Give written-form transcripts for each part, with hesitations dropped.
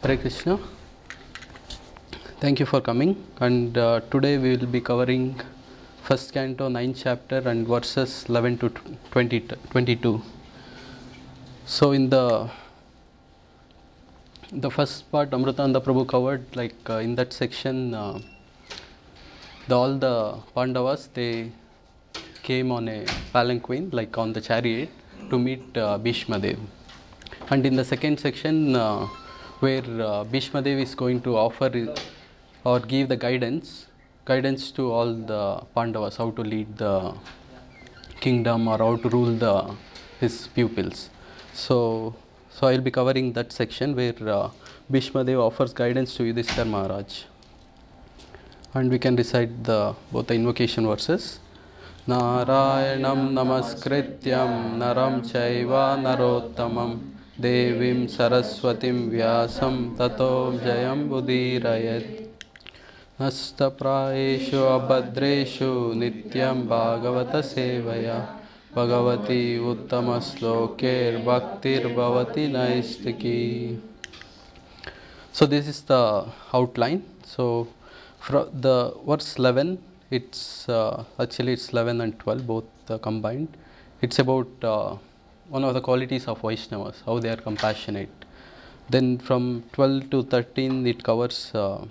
Hare Krishna. Thank you for coming. And today we will be covering first canto, 9th chapter, and verses 11 to 22. So in the first part, Amrutananda Prabhu covered, in that section, all the Pandavas, they came on a palanquin, like on the chariot, to meet Bhishma Dev. And in the second section, where Bhishma Dev is going to offer or give the guidance to all the Pandavas, how to lead the kingdom or how to rule his pupils. So I will be covering that section where Bhishma Dev offers guidance to Yudhishthira Maharaj. And we can recite both the invocation verses. Narayanam namaskrityam naram chaiva narottamam devim saraswatim vyasam tato jayam budirayat nastapraeshu abhadreshu nityam bhagavata sevaya bhagavati uttamasloker bhaktir bhavati naistiki. So this is the outline. So from the verse 11, it's actually it's 11 and 12 both combined. It's about one of the qualities of Vaishnavas, how they are compassionate. Then from 12 to 13 it covers how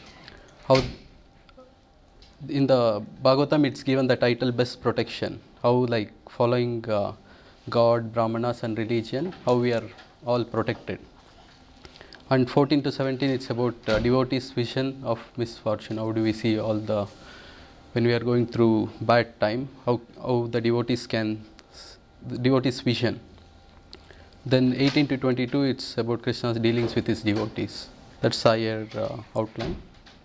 in the Bhagavatam it's given the title best protection, how like following God, Brahmanas and religion, how we are all protected. And 14 to 17 it's about devotees' vision of misfortune, how do we see when we are going through bad time, how the devotees vision. Then 18 to 22 it's about Krishna's dealings with his devotees. That's higher outline.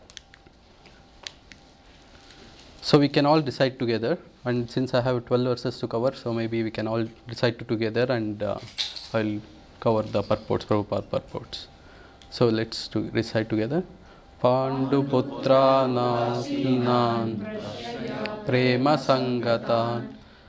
So we can all recite together, and since I have 12 verses to cover, so maybe we can all recite together, and I'll cover the purports, Prabhupada purports. So let's recite together. Pandu putra nakinan prema sangatan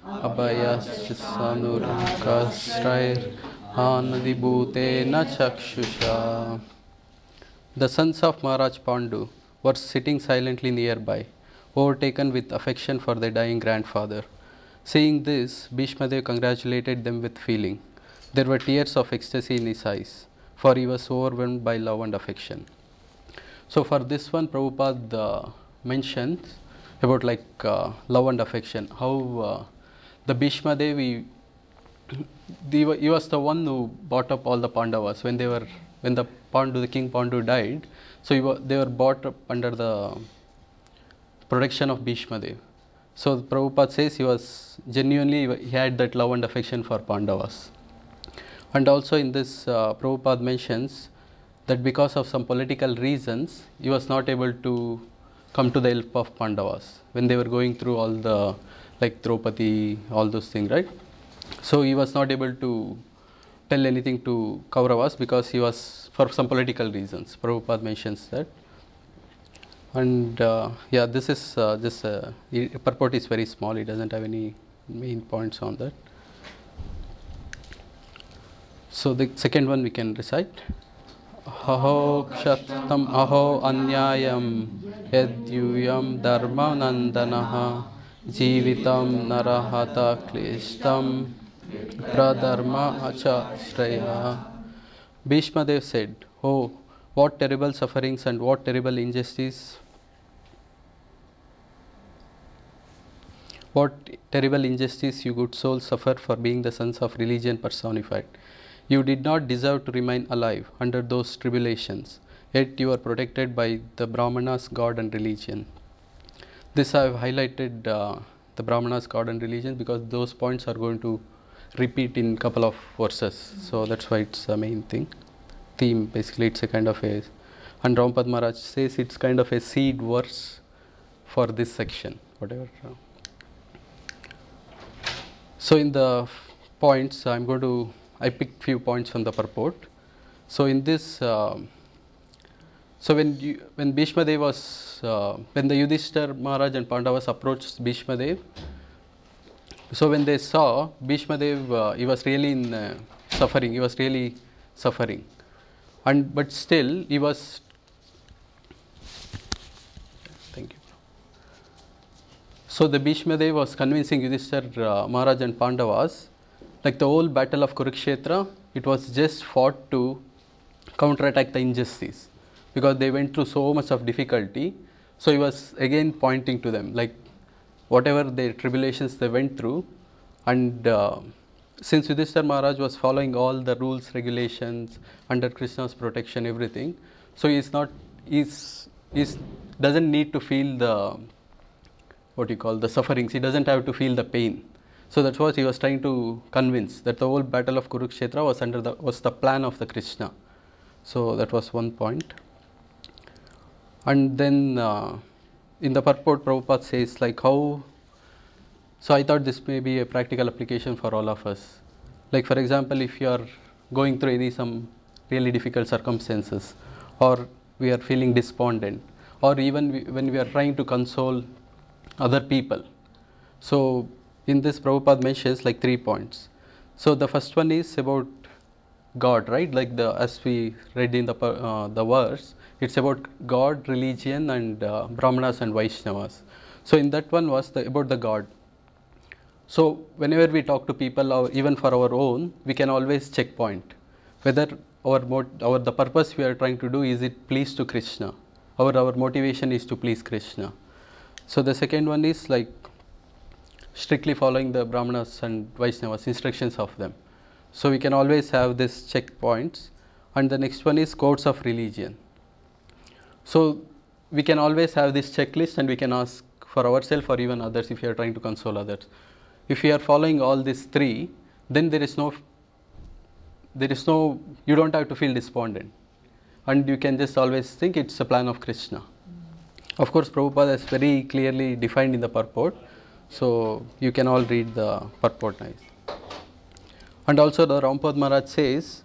abhayasyanurkastrair anadibhutena chakshusha. The sons of Maharaj Pandu were sitting silently nearby, overtaken with affection for their dying grandfather. Seeing this, Bhishma Dev congratulated them with feeling. There were tears of ecstasy in his eyes, for he was overwhelmed by love and affection. So for this one, Prabhupada mentions about love and affection, how the Bhishma Dev, he was the one who brought up all the Pandavas when the King Pandu died. So they were brought up under the protection of Bhishma Dev. So Prabhupada says he had that love and affection for Pandavas. And also in this, Prabhupada mentions that because of some political reasons, he was not able to come to the help of Pandavas when they were going through all the, like Draupadi, all those things, right? So he was not able to tell anything to Kauravas because he was, for some political reasons. Prabhupada mentions that. And this is purport is very small, it doesn't have any main points on that. So the second one we can recite. Aho kshatam aho anyayam yadyuyam dharma nandanaha jivitam narahata klishtam pradharma acharaya. Bhishma Dev said, "Oh, what terrible sufferings and what terrible injustice! What terrible injustice you good souls suffer for being the sons of religion personified. You did not deserve to remain alive under those tribulations, yet you are protected by the Brahmanas, God and religion." This I have highlighted the Brahmanas, God and religion because those points are going to repeat in couple of verses. So that's why it's the main theme. Basically it's a kind of and Rampad Maharaj says it's kind of a seed verse for this section, whatever. So in the points, I picked few points from the purport. So in this, so when Bhishma Dev was, when the Yudhishthira Maharaj and Pandavas approached Bhishma Dev, so when they saw Bhishma Dev, he was really suffering. And but still he was, thank you. So the Bhishma Dev was convincing Yudhishthira Maharaj and Pandavas, like the whole battle of Kurukshetra, it was just fought to counterattack the injustice, because they went through so much of difficulty. So he was again pointing to them, like whatever their tribulations they went through, and since Yudhishthira Maharaj was following all the rules, regulations, under Krishna's protection, everything, so he's doesn't need to feel the, what you call, the sufferings. He doesn't have to feel the pain. So that's what he was trying to convince, that the whole battle of Kurukshetra was the plan of the Krishna. So that was one point. And then in the purport, Prabhupada says like how. So I thought this may be a practical application for all of us. Like for example, if you are going through some really difficult circumstances, or we are feeling despondent, or even when we are trying to console other people. So in this, Prabhupada mentions like 3 points. So the first one is about God, right? Like as we read in the verse, it's about God, religion, and Brahmanas and Vaishnavas. So in that one was about the God. So whenever we talk to people, or even for our own, we can always checkpoint whether the purpose we are trying to do, is it please to Krishna, or our motivation is to please Krishna. So the second one is like strictly following the Brahmanas and Vaishnavas, instructions of them. So we can always have these checkpoints. And the next one is codes of religion. So we can always have this checklist, and we can ask for ourselves or even others if we are trying to console others. If we are following all these 3, then there is no, you don't have to feel despondent. And you can just always think it's a plan of Krishna. Of course, Prabhupada has very clearly defined in the purport. So you can all read the purport nice. And also the Rampad Maharaj says,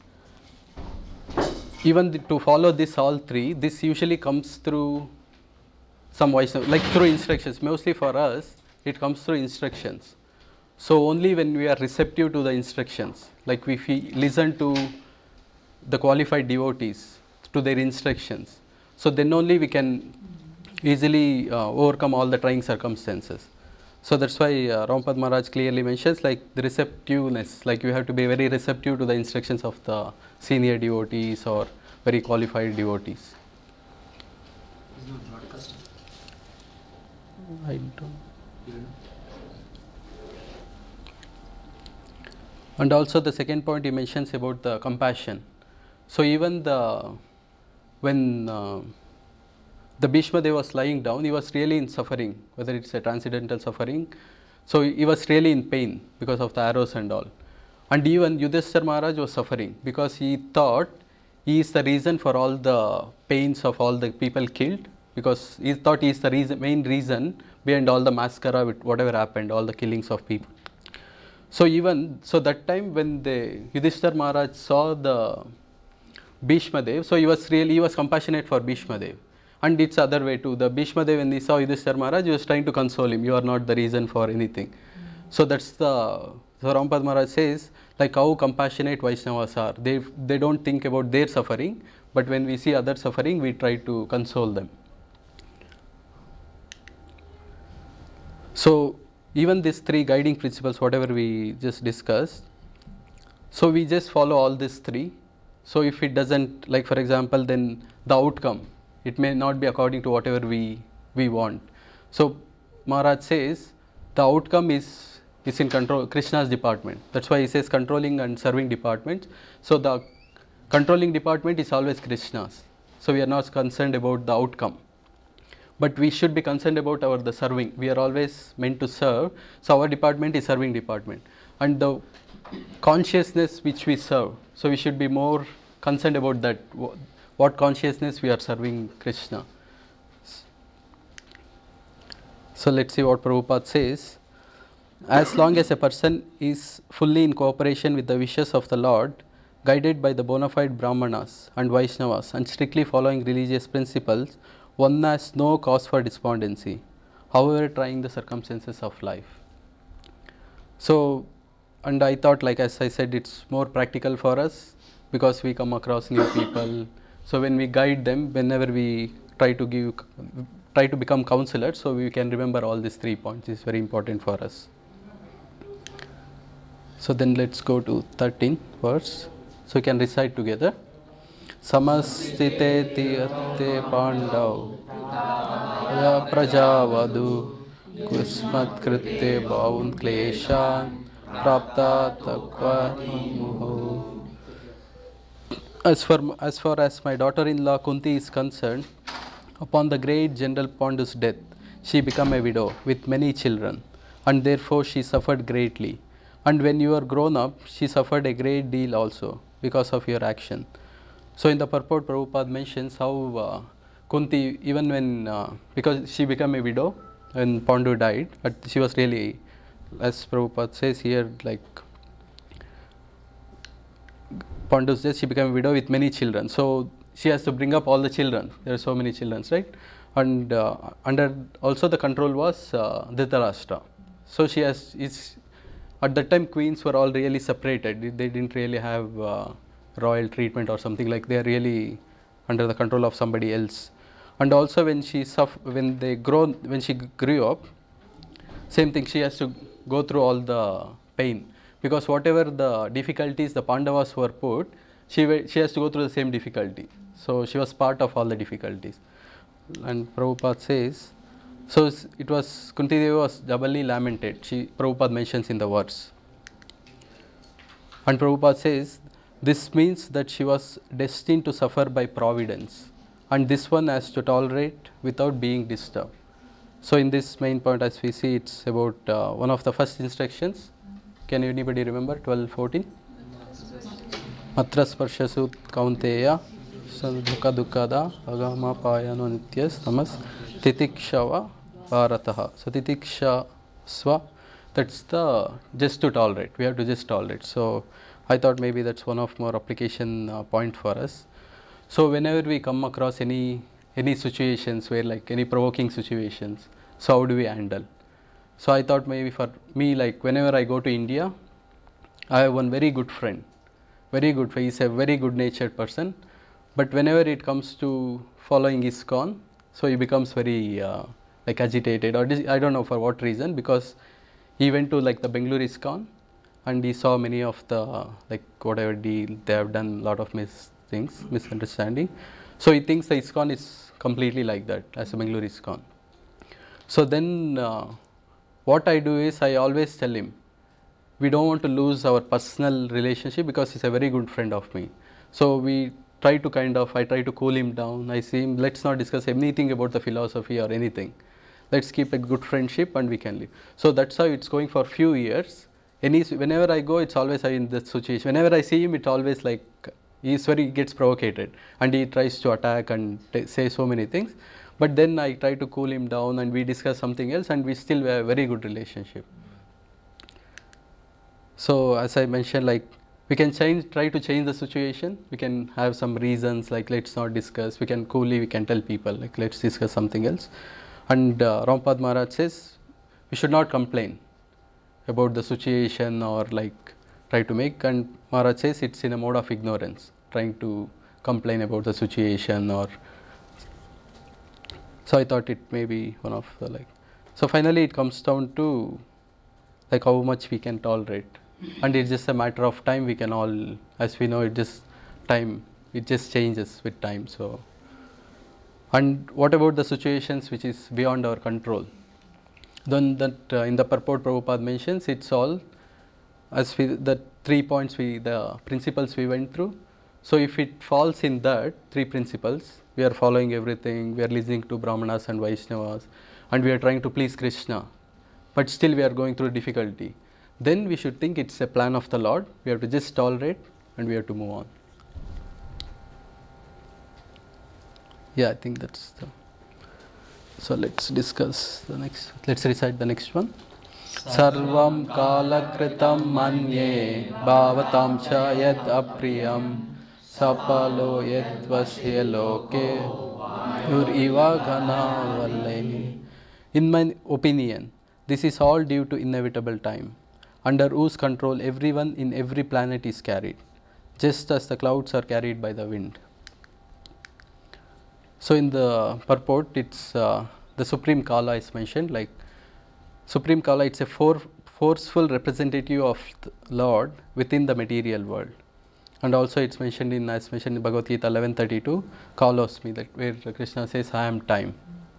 even to follow this all 3, this usually comes through some Vaishnava, like through instructions. Mostly for us, it comes through instructions. So only when we are receptive to the instructions, like if we listen to the qualified devotees, to their instructions, so then only we can easily overcome all the trying circumstances. So that's why Rampad Maharaj clearly mentions like the receptiveness, like you have to be very receptive to the instructions of the senior devotees or very qualified devotees. Is not broadcast? I don't. You know? And also the second point he mentions about the compassion. So even when the Bhishma Dev was lying down, he was really in suffering, whether it's a transcendental suffering. So he was really in pain because of the arrows and all. And even Yudhishthira Maharaj was suffering because he thought he is the reason for all the pains of all the people killed, because he thought he is the main reason behind all the mascara with whatever happened, all the killings of people. So that time when the Yudhishthira Maharaj saw the Bhishma Dev, so he was compassionate for Bhishma Dev. And it's other way too. The Bhishma Dev, when he saw Yudhishthira Maharaj, he was trying to console him. You are not the reason for anything. So that's so Rampad Maharaj says like how compassionate Vaishnavas are. They don't think about their suffering, but when we see other suffering, we try to console them. So even these 3 guiding principles, whatever we just discussed, so we just follow all these 3. So if it doesn't, like for example, then the outcome, it may not be according to whatever we want. So Maharaj says the outcome is in control, Krishna's department. That's why he says controlling and serving departments. So the controlling department is always Krishna's. So we are not concerned about the outcome. But we should be concerned about the serving. We are always meant to serve. So our department is serving department. And the consciousness which we serve, so we should be more concerned about that. What consciousness we are serving Krishna. So let's see what Prabhupada says. As long as a person is fully in cooperation with the wishes of the Lord, guided by the bona fide Brahmanas and Vaishnavas, and strictly following religious principles, one has no cause for despondency, however trying the circumstances of life. So, and I thought, like as I said, it's more practical for us. because we come across new people. So when we guide them, whenever we try to become counselors, so we can remember all these 3 points. It's very important for us. So then let's go to 13th verse. So we can recite together. Samastite tiyate pandav ya prajavadu kusmat krite baun kleshan prapta takva muho. As far as my daughter-in-law Kunti is concerned, upon the great General Pandu's death, she became a widow with many children, and therefore she suffered greatly. And when you are grown up, she suffered a great deal also because of your action. So in the purport, Prabhupada mentions how Kunti, even when, because she became a widow when Pandu died, but she was really, as Prabhupada says here, like Pandu's death, she became a widow with many children. So she has to bring up all the children. There are so many children, right? And under also the control was Dhritarashtra. So she has, at that time queens were all really separated. They didn't really have royal treatment or something, like they are really under the control of somebody else. And also when she grew up, same thing, she has to go through all the pain, because whatever the difficulties the Pandavas were put, she has to go through the same difficulty. So she was part of all the difficulties. And Prabhupada says, so it was, Kunti Devi was doubly lamented. Prabhupada mentions in the verse. And Prabhupada says, this means that she was destined to suffer by providence, and this one has to tolerate without being disturbed. So in this main point, as we see, it's about one of the first instructions. Can anybody remember 12:14? Matra sparshasu kaunteya sadhuka dukkada agama payano nityas tamas titikshava bharataha. So titiksha swa, that's the just to tolerate. We have to just tolerate. So I thought maybe that's one of more application point for us. So whenever we come across any situations where, like any provoking situations, so how do we handle? So I thought maybe for me, like whenever I go to India, I have one very good friend, he's a very good natured person, but whenever it comes to following ISKCON, so he becomes very like agitated, or I don't know for what reason, because he went to like the Bengaluru ISKCON and he saw many of the like whatever deal they have done, lot of misunderstanding. So he thinks the ISKCON is completely like that as a Bengaluru ISKCON. So then what I do is I always tell him, we don't want to lose our personal relationship because he's a very good friend of me. So we try to I try to cool him down. I say, let's not discuss anything about the philosophy or anything. Let's keep a good friendship and we can live. So that's how it's going for few years. Whenever I go, it's always in that situation. Whenever I see him, it's always like he gets provocated and he tries to attack and say so many things. But then I try to cool him down and we discuss something else and we still have a very good relationship. So as I mentioned, like we can try to change the situation. We can have some reasons like let's not discuss. We can tell people like let's discuss something else. And Rampad Maharaj says we should not complain about the situation or like try to make, and Maharaj says it's in a mode of ignorance, trying to complain about the situation or. So I thought it may be one of the like. So finally it comes down to like how much we can tolerate, and it's just a matter of time. We can all, as we know, it just changes with time. So, and what about the situations which is beyond our control? Then that in the purport Prabhupada mentions, it's all as the 3 points the principles we went through. So if it falls in that 3 principles, we are following everything, we are listening to Brahmanas and Vaishnavas, and we are trying to please Krishna, but still we are going through difficulty, then we should think it's a plan of the Lord. We have to just tolerate and we have to move on. Yeah, I think that's the. So let's discuss the next. Let's recite the next one. Sarvam kalakritam manye bhavatam cha yad apriyam sapalo yad vasya loke uriva ghana valle. In my opinion, this is all due to inevitable time, under whose control everyone in every planet is carried. just as the clouds are carried by the wind. So in the purport, it's the Supreme Kala is mentioned, like Supreme Kala, it's a forceful representative of the Lord within the material world. And also it's mentioned in, as mentioned in Bhagavad Gita 11:32, Kalosmi, that where Krishna says, I am time.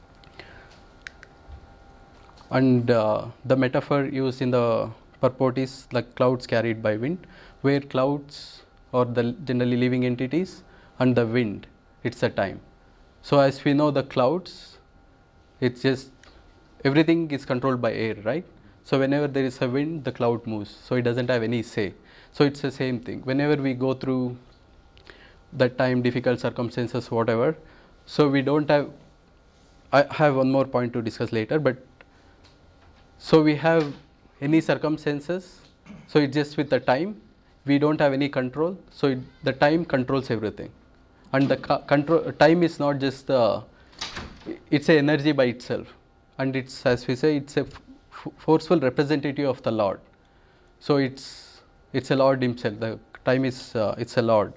And the metaphor used in the purport is like clouds carried by wind, where clouds or the generally living entities and the wind, it's a time. So as we know, the clouds, it's just everything is controlled by air, right? So whenever there is a wind, the cloud moves, so it doesn't have any say. So it's the same thing whenever we go through that time, difficult circumstances, whatever. So we don't have, I have one more point to discuss later, but so we have any circumstances, so it's just with the time, we don't have any control, so the time controls everything. And the control time is not just the, it's an energy by itself, and it's, as we say, it's a forceful representative of the Lord. So it's a Lord himself. The time is it's a Lord.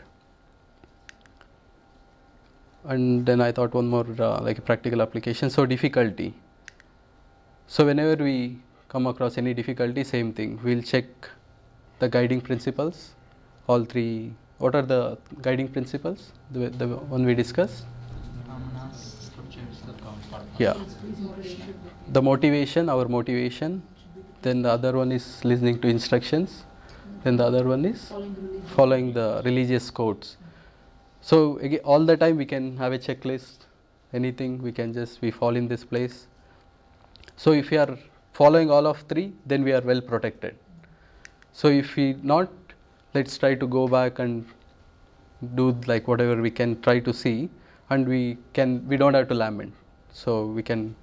And then I thought one more like a practical application. So difficulty. So whenever we come across any difficulty, same thing. We'll check the guiding principles. All three. What are the guiding principles? The one we discussed. Yeah. The motivation, our motivation. Then the other one is listening to instructions. Then the other one is following the religious codes. So again, all the time we can have a checklist. Anything we can just, we fall in this place. So if we are following all of three, then we are well protected. So if we not, let's try to go back and do like whatever we can try to see, and we don't have to lament. So we can.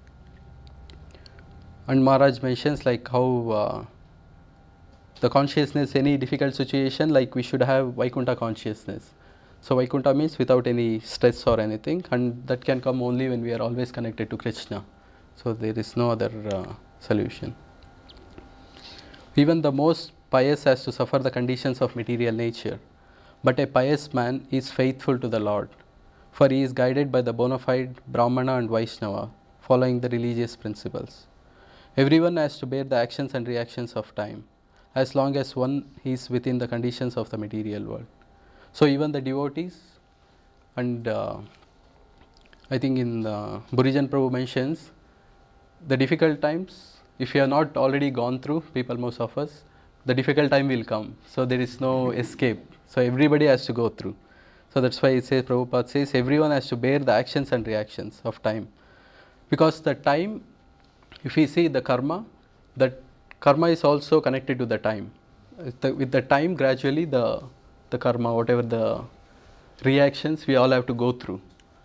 And Maharaj mentions like how the consciousness, any difficult situation, like we should have Vaikuntha consciousness. So Vaikuntha means without any stress or anything, and that can come only when we are always connected to Krishna. So there is no other solution. Even the most pious has to suffer the conditions of material nature, but a pious man is faithful to the Lord, for he is guided by the bona fide Brahmana and Vaishnava, following the religious principles. Everyone has to bear the actions and reactions of time, as long as one is within the conditions of the material world. So even the devotees, and I think in Burijan Prabhu mentions, the difficult times, if you have not already gone through, people, most of us, the difficult time will come. So there is no escape. So everybody has to go through. So that's why it says, Prabhupada says, everyone has to bear the actions and reactions of time. Because the time, if we see the karma, that karma is also connected to the time. With the time, gradually the karma, whatever the reactions, we all have to go through.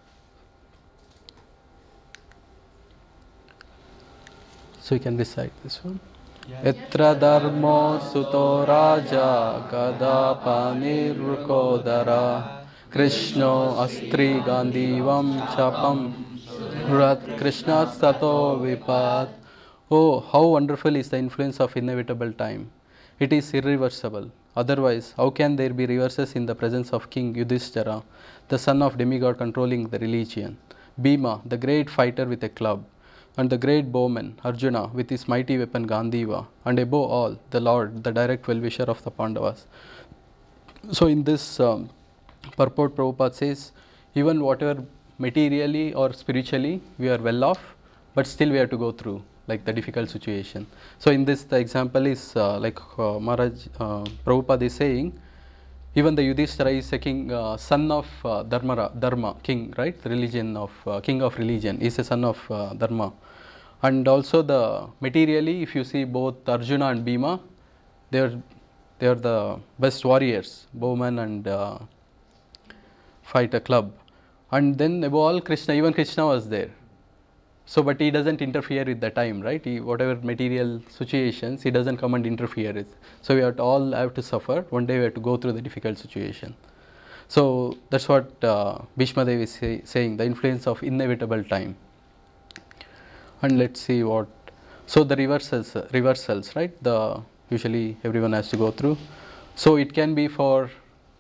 So you can recite this one. Etra dharmo suto raja kadapa nirrukodara Krishno astri gandhivam chapam rat Krishna sato vipat. Oh, how wonderful is the influence of inevitable time. It is irreversible. Otherwise, how can there be reverses in the presence of King Yudhishthira, the son of demigod controlling the religion, Bhima, the great fighter with a club, and the great bowman, Arjuna, with his mighty weapon Gandiva, and above all, the Lord, the direct well-wisher of the Pandavas. So in this purport, Prabhupada says, even whatever materially or spiritually we are well off, but still we have to go through like the difficult situation. So in this, the example is like Maharaj, Prabhupada is saying, even the Yudhishthira is a king, son of Dharma, king, right? The religion of king of religion is a son of Dharma. And also the materially, if you see both Arjuna and Bhima, they are the best warriors, bowmen and fight a club. And then above all, Krishna, even Krishna was there. So, but he doesn't interfere with the time, right? Whatever material situations, he doesn't come and interfere with. So we all have to suffer. One day we have to go through the difficult situation. So that's what Bhishma Dev is saying, the influence of inevitable time. And let's see what. So the reversals, right? Usually everyone has to go through. So it can be for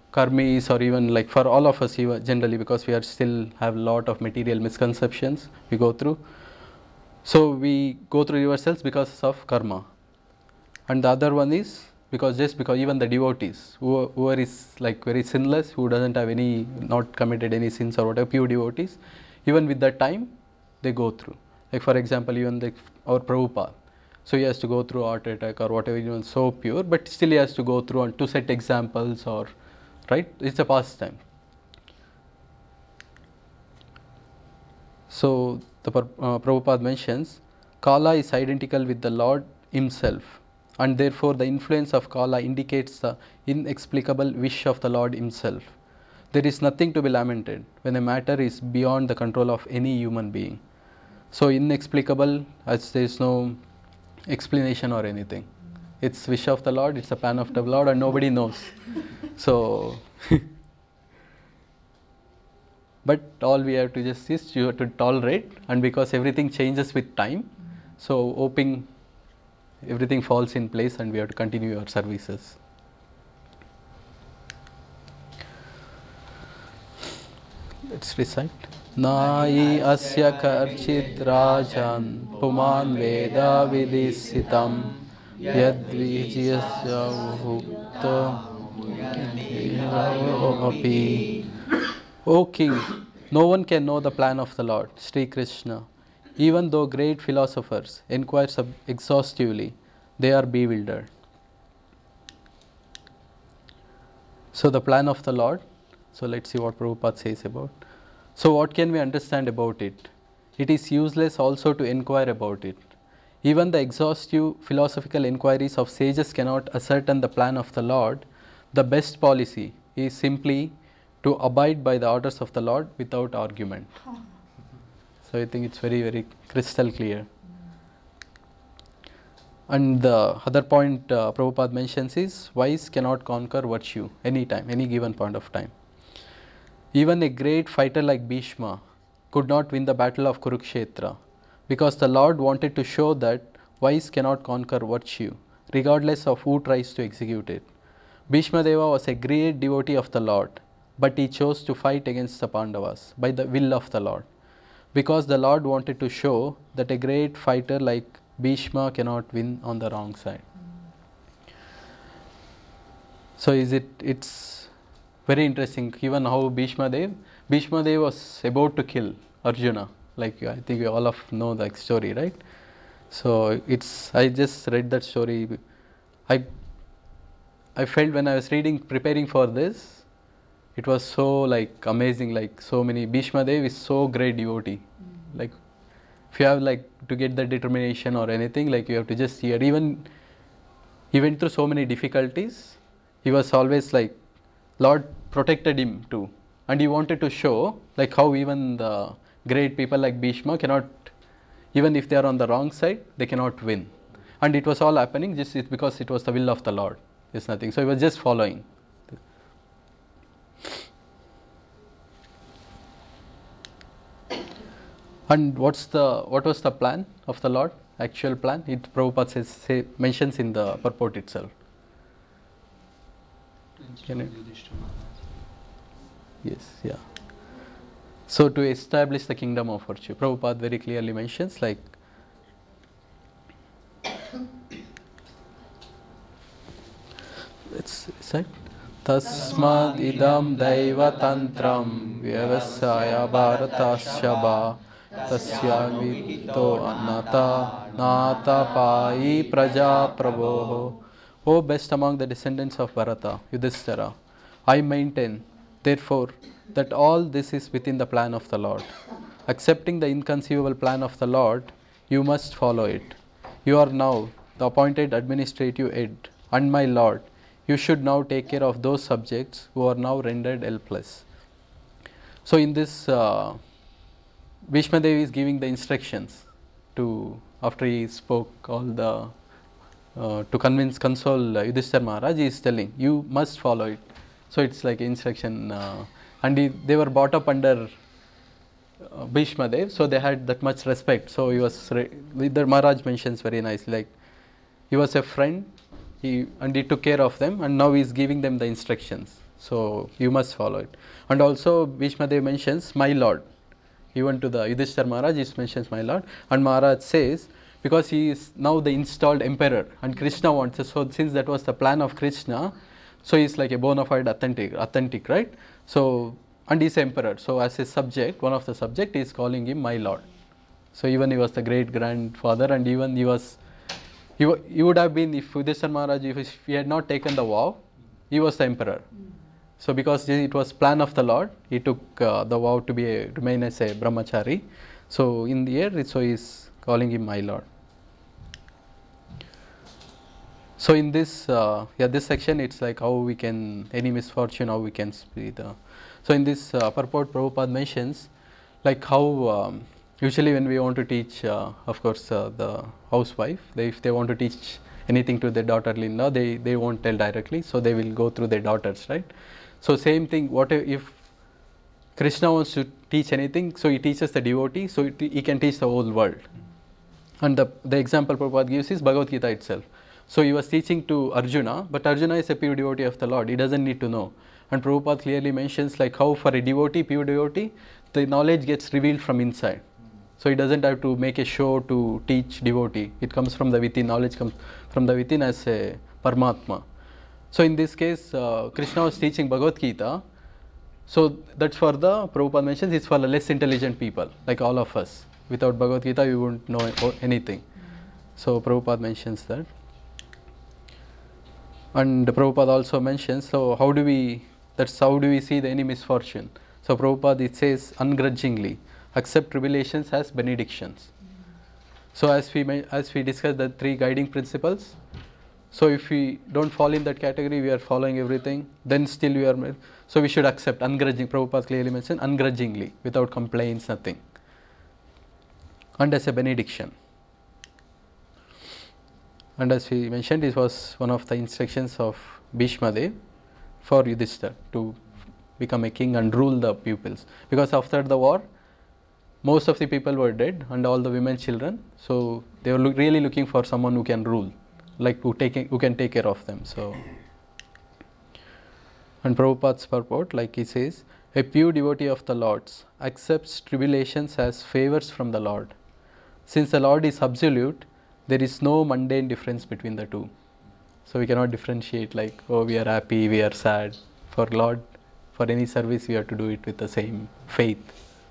karmis, or even like for all of us even generally, because we are still have a lot of material misconceptions we go through. So we go through reversals because of karma. And the other one is because even the devotees who are is like very sinless, who doesn't have any, not committed any sins or whatever, pure devotees, even with that time they go through. Like for example, even our Prabhupada, so he has to go through heart attack or whatever, even so pure, but still he has to go through and to set examples, or right, it's a pastime. So the Prabhupada mentions Kala is identical with the Lord himself, and therefore the influence of Kala indicates the inexplicable wish of the Lord himself. There is nothing to be lamented when a matter is beyond the control of any human being. So inexplicable, as there is no explanation or anything. It's wish of the Lord, it's a plan of the Lord, and nobody knows. So but all we have to just is you have to tolerate, and because everything changes with time, so hoping everything falls in place and we have to continue our services. Let's recite. Nai asya karchid rajan puman veda vidisitam yadvijyasya bhukta api. O King, no one can know the plan of the Lord, Sri Krishna. Even though great philosophers inquire exhaustively, they are bewildered. So the plan of the Lord, so let's see what Prabhupada says about. So what can we understand about it? It is useless also to inquire about it. Even the exhaustive philosophical inquiries of sages cannot ascertain the plan of the Lord. The best policy is simply to abide by the orders of the Lord without argument. So I think it's very, very crystal clear. And the other point Prabhupada mentions is wise cannot conquer virtue anytime, any given point of time. Even a great fighter like Bhishma could not win the battle of Kurukshetra, because the Lord wanted to show that wise cannot conquer virtue, regardless of who tries to execute it. Bhishma Deva was a great devotee of the Lord, but he chose to fight against the Pandavas by the will of the Lord, because the Lord wanted to show that a great fighter like Bhishma cannot win on the wrong side. So it's very interesting, even how Bhishma Dev was about to kill Arjuna. Like I think we all of know the story, right? So I just read that story. I felt when I was preparing for this, it was so like amazing, like so many. Bhishma Dev is so great devotee. Like if you have like to get the determination or anything, like you have to just hear. Even he went through so many difficulties. He was always like, Lord protected him too, and he wanted to show like how even the great people like Bhishma cannot, even if they are on the wrong side, they cannot win. And it was all happening just because it was the will of the Lord. It's nothing. So he was just following. And what was the plan of the Lord? Actual plan? Prabhupada mentions in the purport itself. Can it? Yes, yeah. So to establish the kingdom of virtue, Prabhupada very clearly mentions like, let's say, Tasmad idam daiva tantram vyavasaya bharatasya tasya vito nata pai praja prabho. O best among the descendants of Bharata, Yudhishthira, I maintain, therefore, that all this is within the plan of the Lord. Accepting the inconceivable plan of the Lord, you must follow it. You are now the appointed administrative head, and my Lord, you should now take care of those subjects who are now rendered helpless. So in this, Bhishma Dev is giving the instructions to, after he spoke all the, to console Yudhishthira Maharaj, he is telling, you must follow it. So it's like instruction, and they were brought up under Bhishma Dev, so they had that much respect. So he was, the Maharaj mentions very nicely, like he was a friend, and he took care of them, and now he is giving them the instructions. So you must follow it. And also Bhishmadev mentions my lord. Even to the Yudhishthira Maharaj, he mentions my lord. And Maharaj says, because he is now the installed emperor and Krishna wants it. So since that was the plan of Krishna, so he's like a bona fide authentic, right? So, and he's emperor. So as his subject, one of the subject is calling him my lord. So even he was the great grandfather, and even he would have been, if Yudhishthira Maharaj, if he had not taken the vow, he was the emperor. So because it was plan of the Lord, he took the vow to remain as a brahmachari. So in the air, so he is calling him my lord. So in this this section, it's like how we can, any misfortune, how we can see the. So in this purport, Prabhupada mentions like how usually when we want to teach, of course, the housewife, if they want to teach anything to their daughter-in-law, they won't tell directly, so they will go through their daughters, right? So same thing, what if Krishna wants to teach anything, so he teaches the devotee, so he can teach the whole world. And the example Prabhupada gives is Bhagavad Gita itself. So he was teaching to Arjuna, but Arjuna is a pure devotee of the Lord, he doesn't need to know. And Prabhupada clearly mentions like how for a devotee, pure devotee, the knowledge gets revealed from inside. So he doesn't have to make a show to teach devotee. It comes from the within, knowledge comes from the within as a Paramatma. So in this case, Krishna was teaching Bhagavad Gita. So that's for the, Prabhupada mentions, it's for the less intelligent people, like all of us. Without Bhagavad Gita, we wouldn't know anything. So Prabhupada mentions that. And Prabhupada also mentions, so how do we see any misfortune? So Prabhupada, it says ungrudgingly, accept tribulations as benedictions. So as we discussed the three guiding principles, so if we don't fall in that category, we are following everything, then still we are, so we should accept ungrudging. Prabhupada clearly mentioned ungrudgingly, without complaints, nothing. And as a benediction. And as we mentioned, this was one of the instructions of Bhishmadev for Yudhishthira to become a king and rule the pupils. Because after the war, most of the people were dead and all the women, children. So they were really looking for someone who can rule, like who can take care of them. So, and Prabhupada's purport, like he says, a pure devotee of the Lord's accepts tribulations as favors from the Lord. Since the Lord is absolute, there is no mundane difference between the two. So we cannot differentiate like, oh, we are happy, we are sad. For Lord, for any service, we have to do it with the same faith.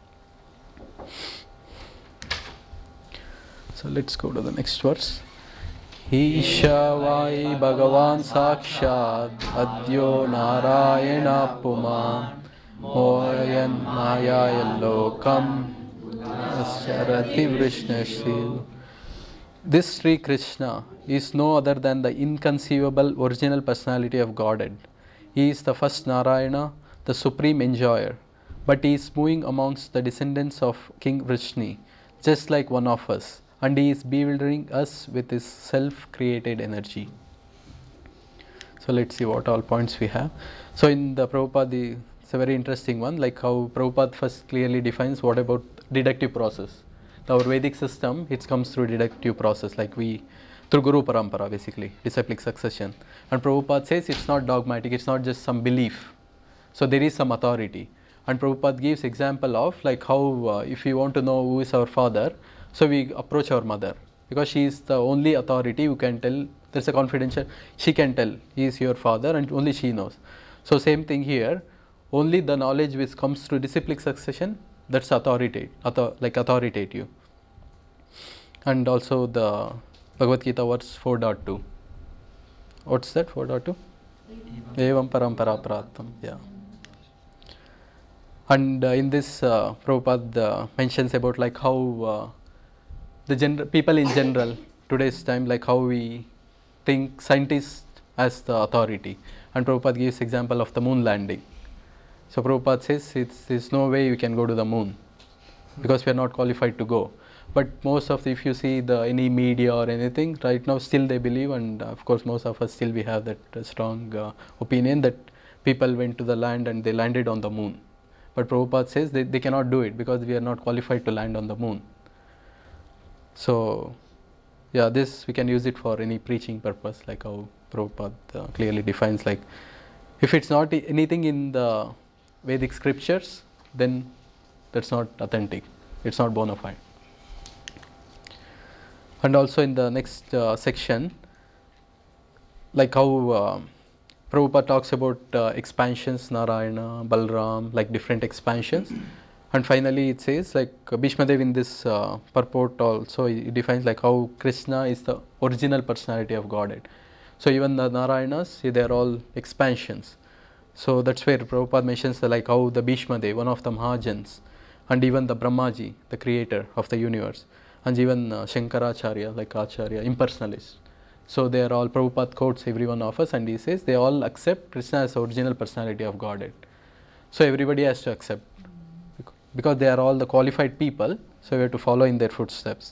So let's go to the next verse. Isha vai Bhagavan Sakshat Adyo Narayana Puma Moyan Maya Lokam Asarati Vrishna. This Sri Krishna is no other than the inconceivable original personality of Godhead. He is the first Narayana, the supreme enjoyer, but he is moving amongst the descendants of King Vrishni, just like one of us, and he is bewildering us with his self-created energy. So let's see what all points we have. So in the Prabhupada, it's a very interesting one, like how Prabhupada first clearly defines what about deductive process. Our Vedic system, it comes through deductive process, like through Guru Parampara, basically, disciplic succession. And Prabhupada says it's not dogmatic, it's not just some belief. So there is some authority. And Prabhupada gives example of like how if we want to know who is our father, so we approach our mother, because she is the only authority who can tell, there's a confidential, she can tell, he is your father and only she knows. So same thing here, only the knowledge which comes through disciplic succession, that's authoritative. And also the Bhagavad Gita verse 4.2. What's that? 4.2? Evam parampara pratam. Yeah. And in this Prabhupada mentions about like how the people in general today's time, like how we think scientists as the authority. And Prabhupada gives example of the moon landing. So Prabhupada says there's no way we can go to the moon because we are not qualified to go. But most of if you see any media or anything, right now still they believe, and of course most of us still we have that strong opinion that people went to the land and they landed on the moon. But Prabhupada says they cannot do it because we are not qualified to land on the moon. So yeah, this we can use it for any preaching purpose, like how Prabhupada clearly defines, like If it's not anything in the Vedic scriptures, then that's not authentic. It's not bona fide. And also in the next section, like how Prabhupada talks about expansions, Narayana, Balram, like different expansions. And finally it says, like Bhishmadev in this purport also, he defines like how Krishna is the original personality of Godhead. So even the Narayanas, they are all expansions. So that's where Prabhupada mentions like how the Bhishmadev, one of the Mahajans, and even the Brahmaji, the creator of the universe, and even Shankaracharya, like Acharya, impersonalist. So they are all, Prabhupada quotes every one of us and he says they all accept Krishna as the original personality of Godhead. So everybody has to accept, because they are all the qualified people, so we have to follow in their footsteps.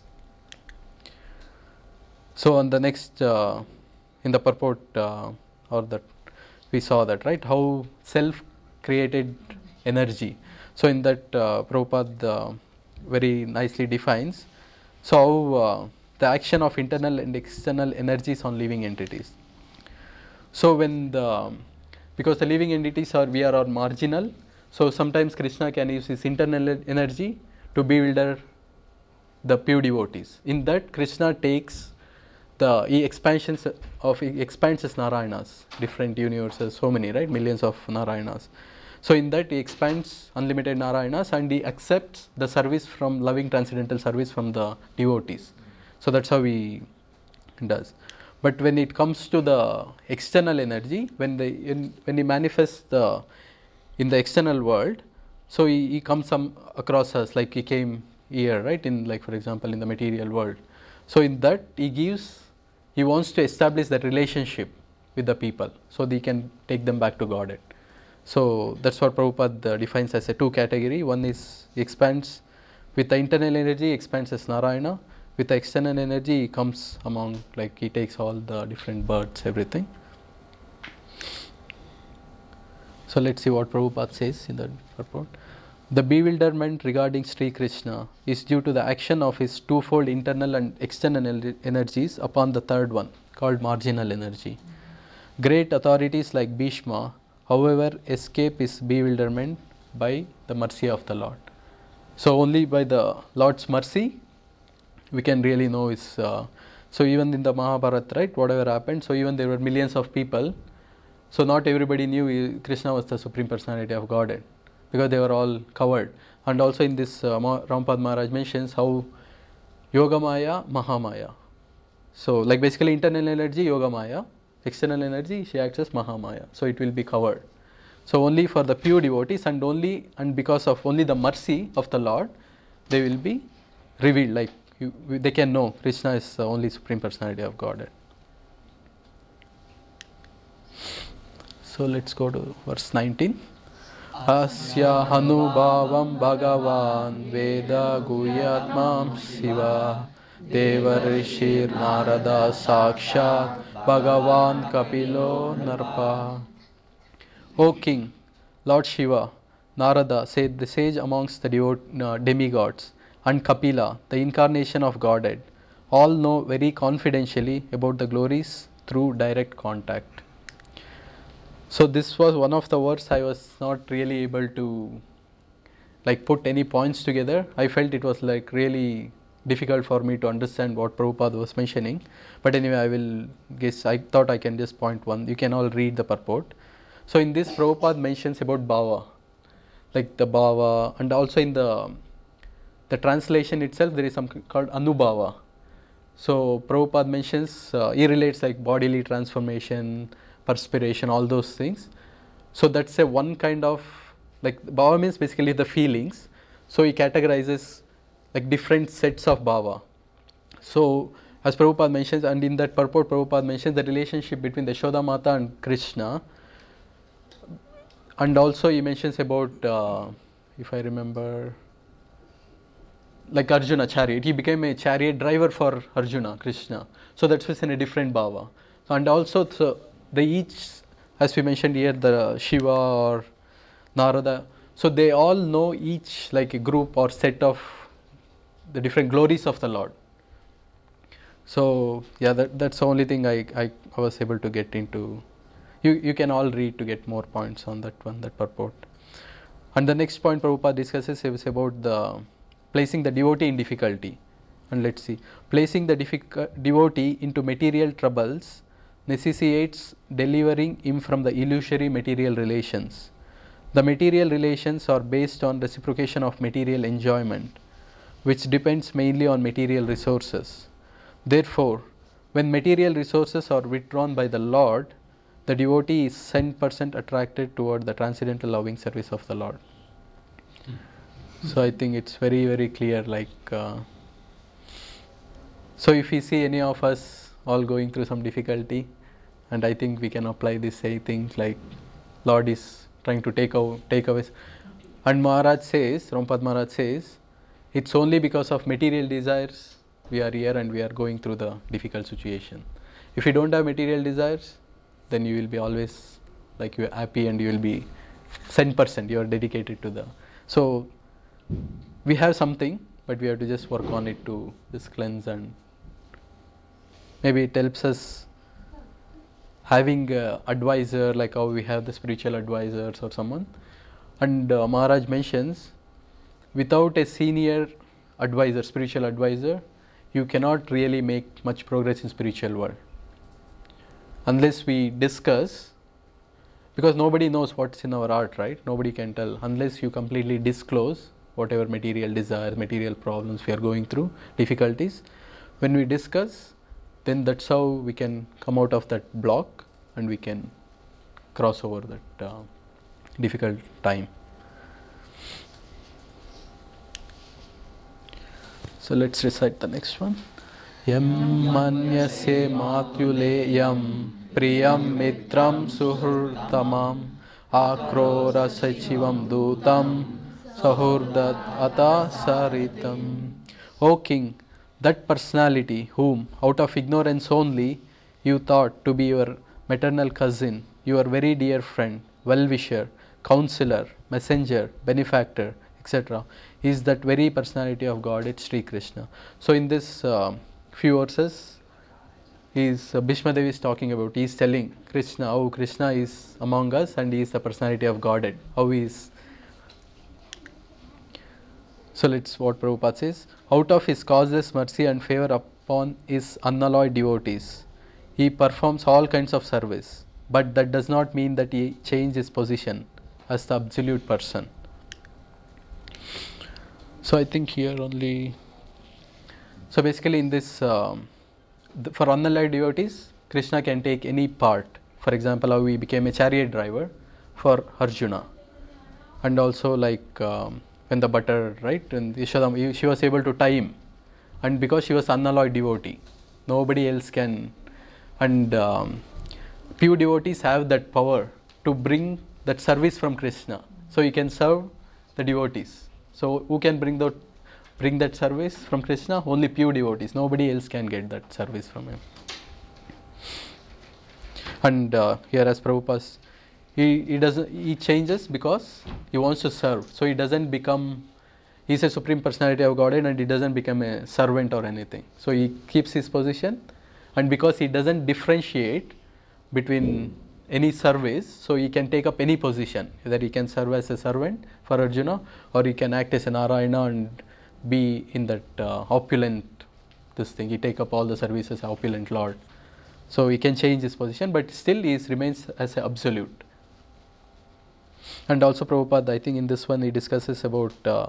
So on the next, in the purport, or that we saw that, right, how self-created energy. So in that Prabhupada very nicely defines, so how the action of internal and external energies on living entities. So when because the living entities we are all marginal, so sometimes Krishna can use his internal energy to bewilder the pure devotees. In that, Krishna takes he expands his Narayanas, different universes, so many, right, millions of Narayanas. So in that he expands unlimited Narayanas and he accepts the service from loving transcendental service from the devotees. So that's how he does. But when it comes to the external energy, when he manifests in the external world, so he comes across us, like he came here, right, in, like, for example, in the material world. So in that he wants to establish that relationship with the people, so they can take them back to Godhead. So that's what Prabhupada defines as a two category. One is he expands with the internal energy, expands as Narayana. With the external energy, he comes among, like he takes all the different birds, everything. So let's see what Prabhupada says in the purport. The bewilderment regarding Sri Krishna is due to the action of his twofold internal and external energies upon the third one, called marginal energy. Great authorities like Bhishma, however, escape his bewilderment by the mercy of the Lord. So only by the Lord's mercy we can really know his. So even in the Mahabharata, right, whatever happened, so even there were millions of people, so not everybody knew Krishna was the Supreme Personality of Godhead, because they were all covered. And also in this, Rampad Maharaj mentions how Yogamaya, Mahamaya. So like basically internal energy, Yogamaya, external energy, she acts as Mahamaya. So it will be covered. So only for the pure devotees and because of only the mercy of the Lord, they will be revealed, like they can know Krishna is the only Supreme Personality of Godhead. So let's go to verse 19. Asya hanubhavam bhagavan veda guyatmam siva devarishir narada sakshat bhagavan kapilo narpa. O King, Lord Shiva, Narada, said the sage amongst the demigods, and Kapila, the incarnation of Godhead, all know very confidentially about the glories through direct contact. So this was one of the words I was not really able to like put any points together. I felt it was like really difficult for me to understand what Prabhupada was mentioning. But anyway, I thought I can just point one. You can all read the purport. So in this, Prabhupada mentions about bhava, like the bhava, and also in the translation itself there is something called anubhava. So Prabhupada mentions, he relates like bodily transformation, perspiration, all those things. So that's a one kind of, like bhava means basically the feelings. So he categorizes like different sets of bhava. So as Prabhupada mentions, and in that purport Prabhupada mentions the relationship between the Yashoda Mata and Krishna. And also he mentions about, if I remember, like Arjuna chariot. He became a chariot driver for Arjuna, Krishna. So that was in a different bhava. And also they each, as we mentioned here, the Shiva or Narada, so they all know each like a group or set of the different glories of the Lord. So yeah, that's the only thing I was able to get into You can all read to get more points on that one, that purport. And the next point Prabhupada discusses is about the placing the devotee in difficulty. And let's see, placing the devotee into material troubles necessitates delivering him from the illusory material relations. The material relations are based on reciprocation of material enjoyment, which depends mainly on material resources. Therefore, when material resources are withdrawn by the Lord, the devotee is 100% attracted toward the transcendental loving service of the Lord. So I think it's very, very clear. So if we see any of us all going through some difficulty, and I think we can apply this same things like Lord is trying to take away. And Maharaj says, Rampad Maharaj says, it's only because of material desires we are here and we are going through the difficult situation. If you don't have material desires, then you will be always like you are happy and you will be 100%, you are dedicated to the. So we have something, but we have to just work on it to just cleanse, and maybe it helps us having an advisor, like how we have the spiritual advisors or someone. And Maharaj mentions, without a senior advisor, spiritual advisor, you cannot really make much progress in spiritual world. Unless we discuss, because nobody knows what's in our heart, right? Nobody can tell. Unless you completely disclose whatever material desires, material problems we are going through, difficulties, when we discuss, then that's how we can come out of that block and we can cross over that difficult time. So let's recite the next one. Yam manyase matyuleyam priyam mitram suhurtamam akrora sachivam dutam sahurdat ata saritam. O King, that personality whom out of ignorance only you thought to be your maternal cousin, your very dear friend, well-wisher, counselor, messenger, benefactor, etc., is that very personality of God, it's Sri Krishna. So in this few verses, Bhishma Devi is talking about, he is telling Krishna, how Krishna is among us and he is the personality of Godhead, how he is. So let's what Prabhupada says, out of his causeless mercy and favor upon his unalloyed devotees, he performs all kinds of service, but that does not mean that he changed his position as the absolute person. So I think here only, so basically in this, for unalloyed devotees, Krishna can take any part. For example, how he became a chariot driver for Arjuna. And also like when the butter, right, and Yashoda, she was able to tie him. And because she was unalloyed devotee, nobody else can. And pure devotees have that power to bring that service from Krishna. So you can serve the devotees. So who can bring that service from Krishna? Only pure devotees. Nobody else can get that service from him. And here as Prabhupada, he changes because he wants to serve. So he doesn't become, he's a supreme personality of Godhead and he doesn't become a servant or anything. So he keeps his position, and because he doesn't differentiate between any service, so he can take up any position. Either he can serve as a servant for Arjuna, or he can act as a Narayana and be in that opulent this thing. He take up all the services, opulent Lord. So he can change his position, but still he remains as an absolute. And also Prabhupada, I think in this one he discusses about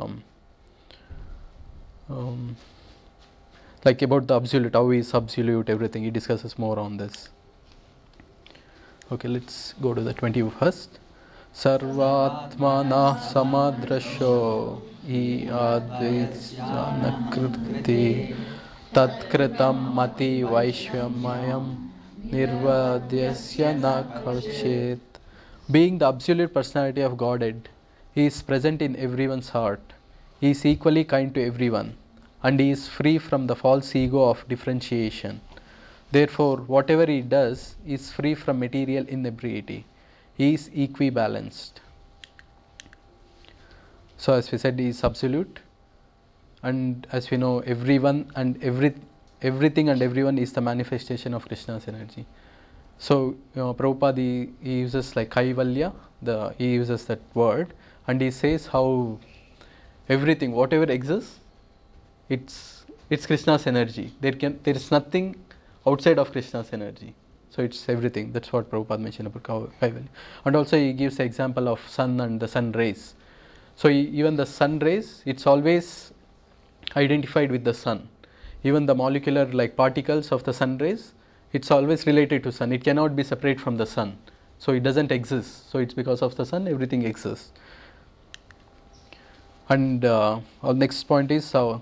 like about the absolute, how he is absolute, everything. He discusses more on this. Okay, let's go to the 21st. Sarvatmana samadrasho I advisanakruti tatkritam mati vaishyamayam nirvadyasya na kachet. Being the absolute personality of Godhead, he is present in everyone's heart. He is equally kind to everyone, and he is free from the false ego of differentiation. Therefore, whatever he does is free from material inebriety. He is equibalanced. So as we said, he is absolute, and as we know, everyone and everything and everyone is the manifestation of Krishna's energy. So Prabhupada he uses like Kaivalya, he uses that word, and he says how everything, whatever exists, it's Krishna's energy. There is nothing outside of Krishna's energy. So it's everything. That's what Prabhupada mentioned about Kaivalya. And also he gives the example of sun and the sun rays. So even the sun rays, it's always identified with the sun. Even the molecular like particles of the sun rays, it's always related to sun. It cannot be separate from the sun. So it doesn't exist. So it's because of the sun everything exists. And our next point is how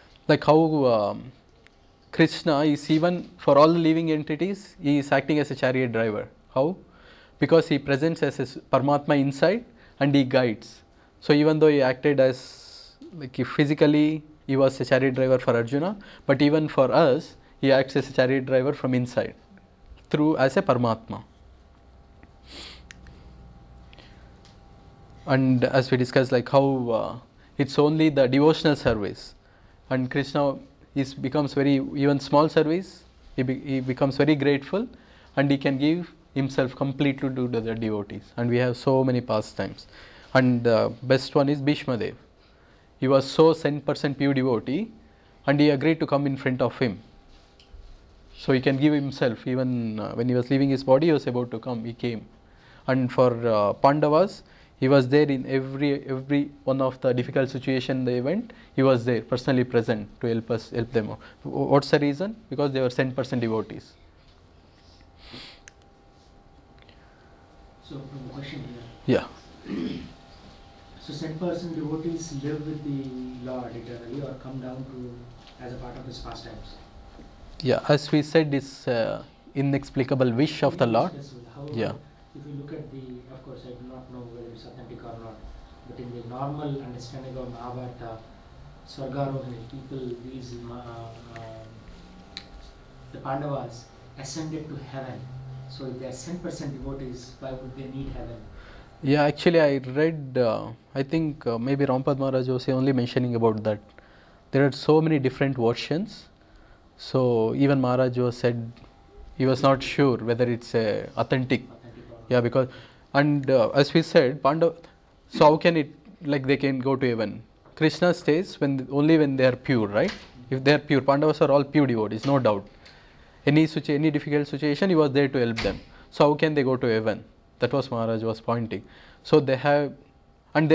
Krishna is, even for all the living entities, he is acting as a chariot driver. How? Because he presents as his Paramatma inside and he guides. So even though he acted as like physically he was a chariot driver for Arjuna, but even for us he acts as a chariot driver from inside through as a Paramatma. And as we discussed, like how it's only the devotional service, and Krishna becomes very, even small service, he becomes very grateful, and he can give himself completely to the devotees. And we have so many pastimes. And the best one is Bhishma Dev. He was so 100% pure devotee, and he agreed to come in front of him. So he can give himself, even when he was leaving his body, he was about to come, he came. And for Pandavas, he was there in every one of the difficult situation they went. He was there, personally present to help them. What's the reason? Because they were 100% devotees. So, from the question here. Yeah. So, 10% devotees live with the Lord eternally or come down to as a part of his pastimes. Yeah, as we said, it's inexplicable wish of the Lord. However, Yeah. if you look at of course I do not know whether it's authentic or not, but in the normal understanding of Mahabharata, Swargarohini, people, the Pandavas ascended to heaven. So if they are 10% devotees, why would they need heaven? Yeah, actually I read, I think maybe Rampad Maharaj was only mentioning about that. There are so many different versions. So even Maharaj was said, he was not sure whether it's authentic. Yeah, because, and as we said, so how can it, like they can go to heaven? Krishna stays only when they are pure, right? If they are pure, Pandavas are all pure devotees, no doubt. Any difficult situation, he was there to help them. So how can they go to heaven? That was Maharaj was pointing. So they have, and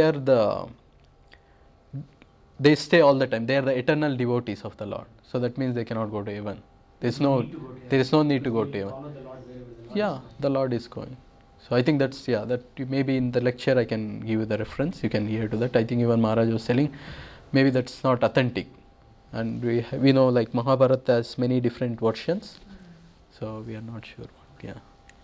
they stay all the time. They are the eternal devotees of the Lord. So that means they cannot go to heaven. There is no need to go to heaven. Yeah, the Lord is going. So I think that's, yeah, that maybe in the lecture I can give you the reference. You can hear to that. I think even Maharaj was telling, maybe that's not authentic. And we know like Mahabharata has many different versions. So we are not sure. Yeah.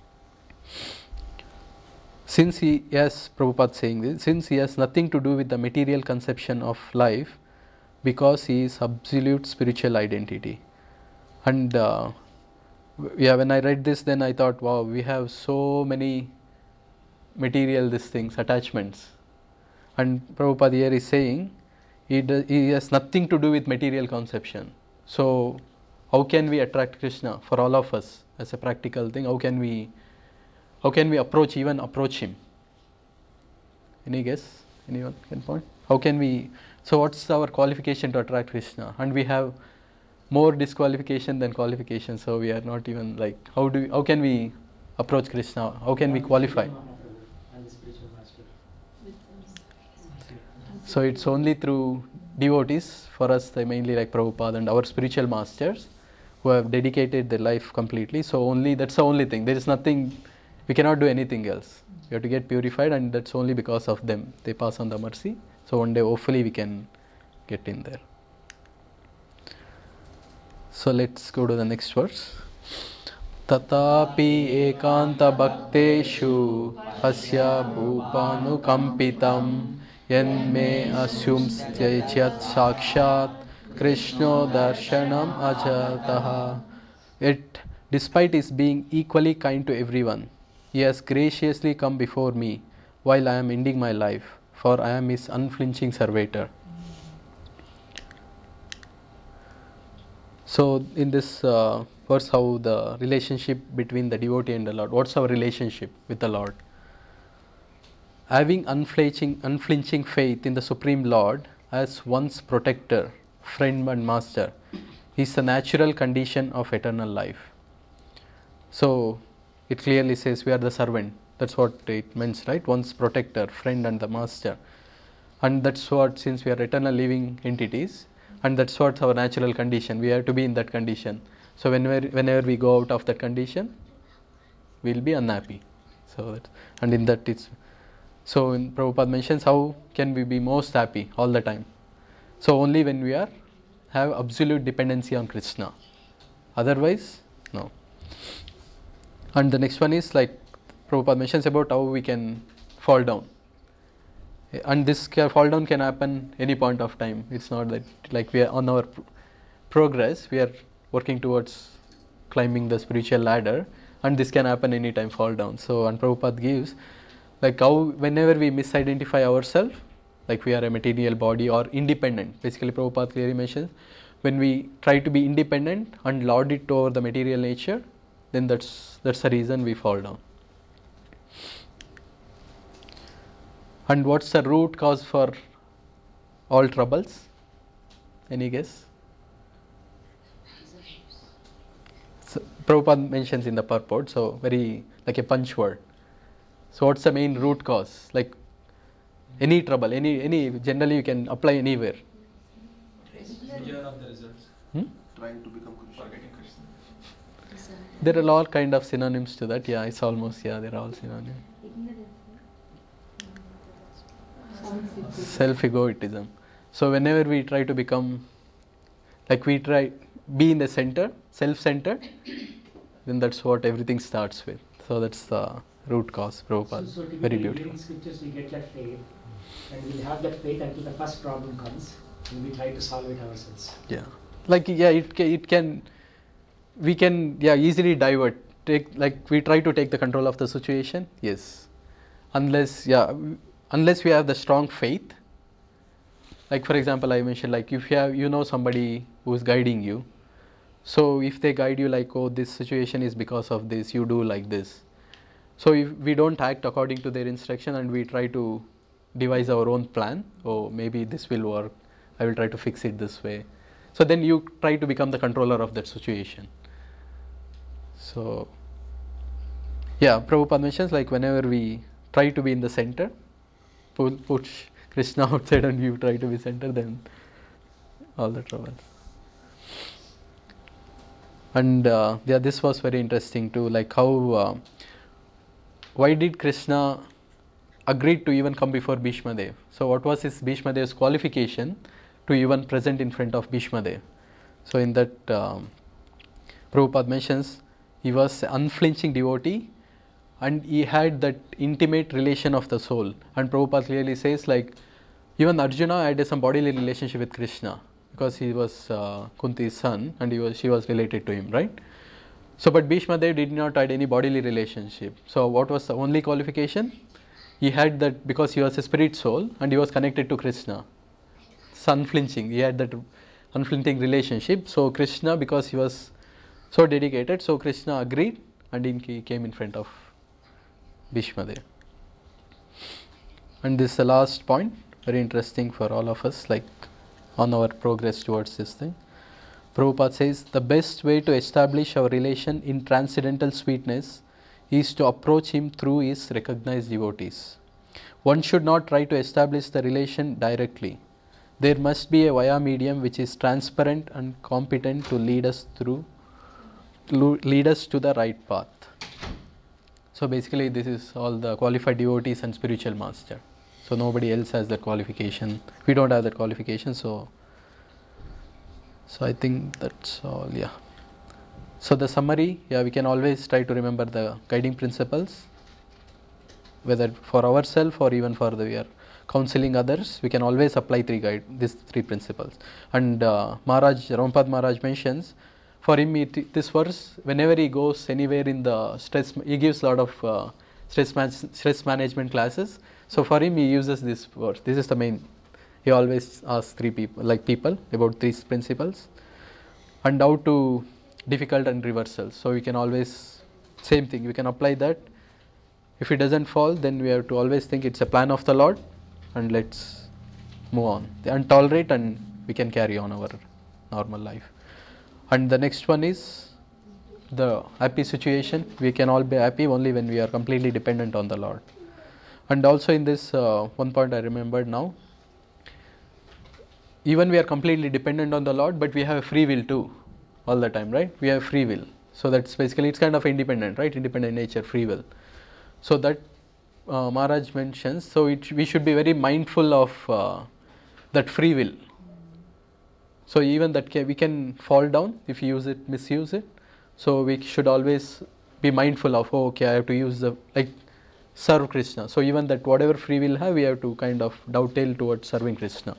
Since he has, Prabhupada saying this, since he has nothing to do with the material conception of life, because he is absolute spiritual identity. And yeah, when I read this, then I thought, wow, we have so many material attachments. And Prabhupada here is saying, he has nothing to do with material conception. So how can we attract Krishna for all of us as a practical thing? How can we approach him? Any guess? Anyone can point? How can we? So what's our qualification to attract Krishna? And we have more disqualification than qualification. So we are not even like, how can we approach Krishna? How can we qualify? So it's only through devotees, for us mainly like Prabhupada and our spiritual masters who have dedicated their life completely. So that's the only thing. There is nothing, we cannot do anything else. We have to get purified, and that's only because of them. They pass on the mercy. So one day hopefully we can get in there. So let's go to the next verse. Tatapi ekanta bhakteshu asya bhupanu kampitam yanme asyumstyachyat sakshat krishno darshanam ajataha. Yet, despite his being equally kind to everyone, he has graciously come before me while I am ending my life, for I am his unflinching servitor. So in this verse, how the relationship between the devotee and the Lord, what's our relationship with the Lord? Having unflinching faith in the Supreme Lord as one's protector, friend and master is the natural condition of eternal life. So it clearly says we are the servant. That's what it means, right? One's protector, friend and the master. And that's what, since we are eternal living entities, and that's what our natural condition, we have to be in that condition. So whenever we go out of that condition, we'll be unhappy. So and in that it's, so in Prabhupada mentions how can we be most happy all the time. So only when we have absolute dependency on Krishna. Otherwise, no. And the next one is like Prabhupada mentions about how we can fall down. And this fall down can happen any point of time. It's not that like we are on our progress, we are working towards climbing the spiritual ladder, and this can happen anytime, fall down. So, and Prabhupada gives like how whenever we misidentify ourselves, like we are a material body or independent. Basically, Prabhupada clearly mentions when we try to be independent and lord it over the material nature, then that's the reason we fall down. And what's the root cause for all troubles? Any guess? So, Prabhupada mentions in the purport, so very like a punch word. So what's the main root cause? Like any trouble, any generally you can apply anywhere. Fear of the results. Trying to become Krishna. Forgetting Krishna. There are all kind of synonyms to that. Yeah, it's almost, yeah, they're all synonyms. Self-egoism. So whenever we try to become, like we try be in the center, self-centered, then that's what everything starts with. So that's the root cause, Prabhupada. So Very typically beautiful. reading scriptures, we get that faith, and we'll have that faith until the first problem comes, and we try to solve it ourselves. Yeah, like yeah, it can, we can easily divert. Like we try to take the control of the situation. Yes, unless we have the strong faith. Like for example, I mentioned like if you know somebody who is guiding you, so if they guide you like, oh, this situation is because of this, you do like this. So if we don't act according to their instruction and we try to devise our own plan, oh maybe this will work, I will try to fix it this way. So then you try to become the controller of that situation. So yeah, Prabhupada mentions like whenever we try to be in the center, push Krishna outside and you try to be center, then all the troubles. And this was very interesting too, like how why did Krishna agree to even come before Bhishma Dev? So what was his Bhishma Dev's qualification to even present in front of Bhishma Dev? So in that Prabhupada mentions he was an unflinching devotee and he had that intimate relation of the soul. And Prabhupada clearly says like even Arjuna had some bodily relationship with Krishna because he was Kunti's son and she was related to him, right? So but Bhishma Dev did not had any bodily relationship. So what was the only qualification? He had that because he was a spirit soul and he was connected to Krishna. It's unflinching. He had that unflinching relationship. So Krishna, because he was so dedicated, so Krishna agreed and he came in front of Bhishma Dev. And this is the last point, very interesting for all of us, like on our progress towards this thing. Prabhupada says, the best way to establish our relation in transcendental sweetness is to approach him through his recognized devotees. One should not try to establish the relation directly. There must be a via medium which is transparent and competent to lead us to the right path. So basically this is all the qualified devotees and spiritual master. So nobody else has that qualification. We don't have that qualification, so I think that's all, yeah. So the summary, we can always try to remember the guiding principles, whether for ourselves or even for we are counseling others, we can always apply these three principles. And Rampad Maharaj mentions, for him this verse, whenever he goes anywhere in the stress, he gives a lot of stress management classes. So for him he uses this verse. This is the main. He always asks people about these principles. and how to difficult and reversals. So we can always, same thing, we can apply that. If it doesn't fall, then we have to always think it's a plan of the Lord, and let's move on and tolerate, and we can carry on our normal life. And the next one is the happy situation. We can all be happy only when we are completely dependent on the Lord. And also in this one point I remembered now, even we are completely dependent on the Lord, but we have a free will too all the time, right? We have free will. So that's basically, it's kind of independent, right? Independent nature, free will. So that Maharaj mentions, so we should be very mindful of that free will. So even that we can fall down if you use it, misuse it. So we should always be mindful of, oh, okay, I have to use serve Krishna. So even that whatever free will have, we have to kind of dovetail towards serving Krishna.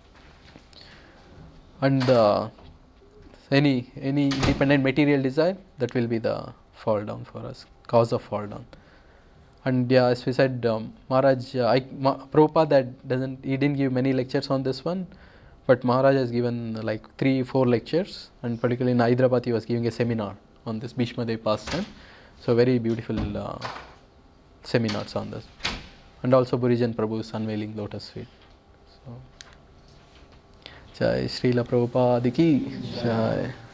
And any independent material desire, that will be the fall down for us, cause of fall down. And yeah, as we said, Maharaj, Prabhupada he didn't give many lectures on this one, but Maharaj has given like 3-4 lectures, and particularly in Hyderabad he was giving a seminar on this Bhishma Dev pastime. So very beautiful seminars on this. And also Burijan Prabhu's unveiling lotus feet. So, Jai Srila Prabhupada ki Jai.